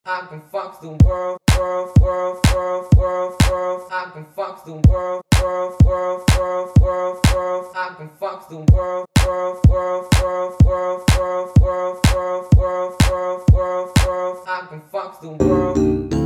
I can fuck the world, world, world, world, world, world. I can fuck the world, world, world, world, world, world. I can fuck the world, world, world, world, world, world, world, world, world, world, world, world. I can fuck the world.